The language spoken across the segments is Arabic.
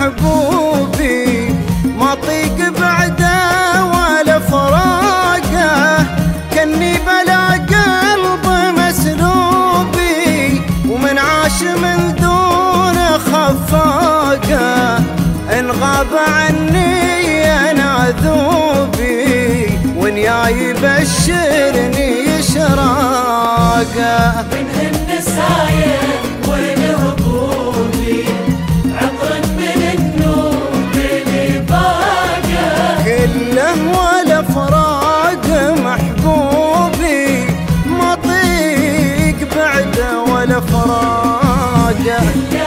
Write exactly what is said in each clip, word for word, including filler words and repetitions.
محبوبي، ما طيق بعده ولا فراقه، كني بلا قلب مسلوبي، ومن عاش من دون خفاقه، إن غاب عني أنا ذوبي، وإن يا يبشرني شراقه. من النسايا والهبوبي، عطر من النوب اللي باقى، كله ولا فراق محبوبي، ما طيق بعده ولا فراقه.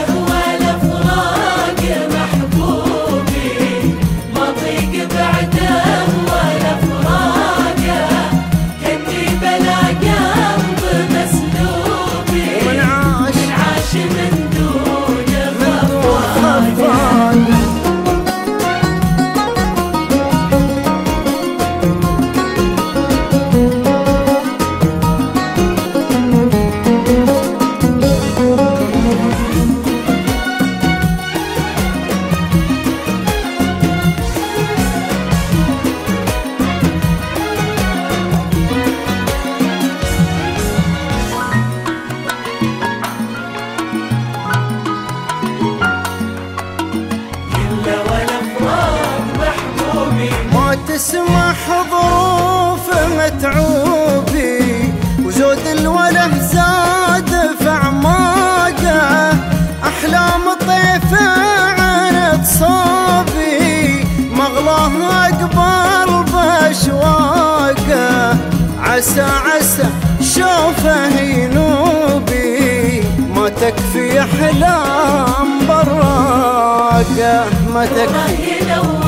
تسمح ظروف متعوبي، وزود الوله زاد في اعماقه، احلام طيفه عن صوبي، مغلاه اقبل باشواقه، عسى عسى شوفه ينوبي، ما تكفي احلام براقه، ما تكفي.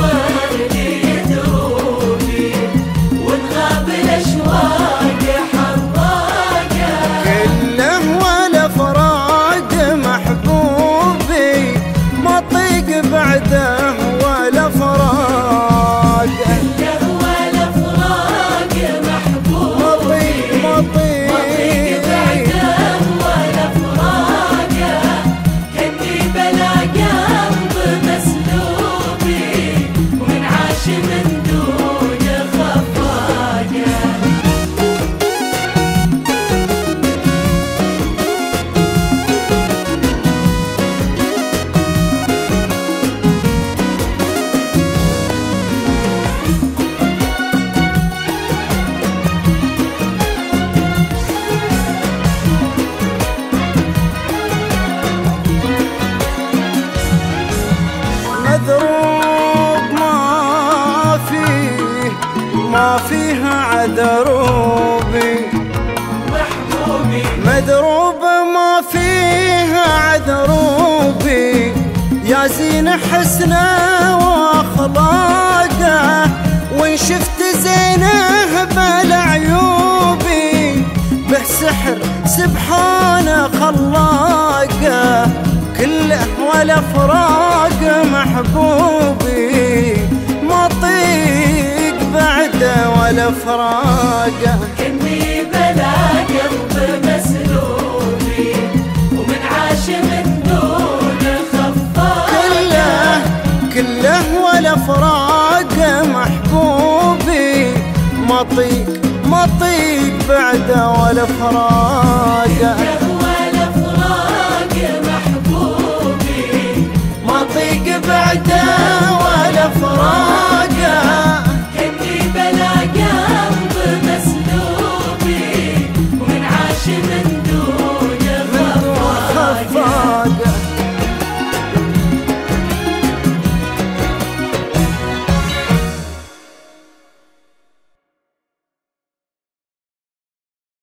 كله ولا فراق محبوبي، ما طيق بعده ولا فراق، كله ولا فراق محبوبي، ما طيق ما طيق بعده ولا فراق، كني بلا قلب مسلوبي، ومن عاش من دون خفاقه. مذروب ما فيه ما فيها عذروبي، محبوبي مذروب ما فيها عذروبي، يا زين حسنه واخلاقه، وان شفت زينه بالعيوبي، به سحر سبحانه خلاقه، كله ولا فراق محبوبي، ما طيق بعده ولا فراقه. كني بلا قلب مسلوبي، ومن عاش من دون خفاقه، كله كله ولا فراق محبوبي، ما طيق ما طيق بعده ولا فراقه. ولا فراق محبوبي، ما طيق بعده ولا فراق.